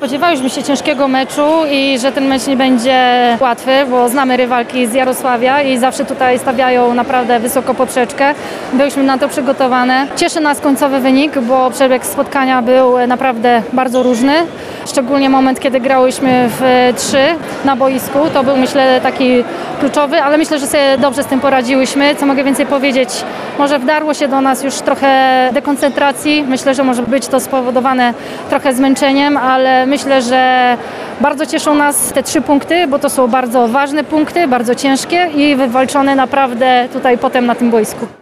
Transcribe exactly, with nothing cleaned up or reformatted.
Spodziewałyśmy się ciężkiego meczu i że ten mecz nie będzie łatwy, bo znamy rywalki z Jarosławia i zawsze tutaj stawiają naprawdę wysoko poprzeczkę. Byliśmy na to przygotowane. Cieszy nas końcowy wynik, bo przebieg spotkania był naprawdę bardzo różny. Szczególnie moment, kiedy grałyśmy w trzy na boisku, to był, myślę, taki kluczowy, ale myślę, że sobie dobrze z tym poradziłyśmy. Co mogę więcej powiedzieć? Może wdarło się do nas już trochę dekoncentracji. Myślę, że może być to spowodowane trochę zmęczeniem, ale myślę, że bardzo cieszą nas te trzy punkty, bo to są bardzo ważne punkty, bardzo ciężkie i wywalczone naprawdę tutaj potem na tym boisku.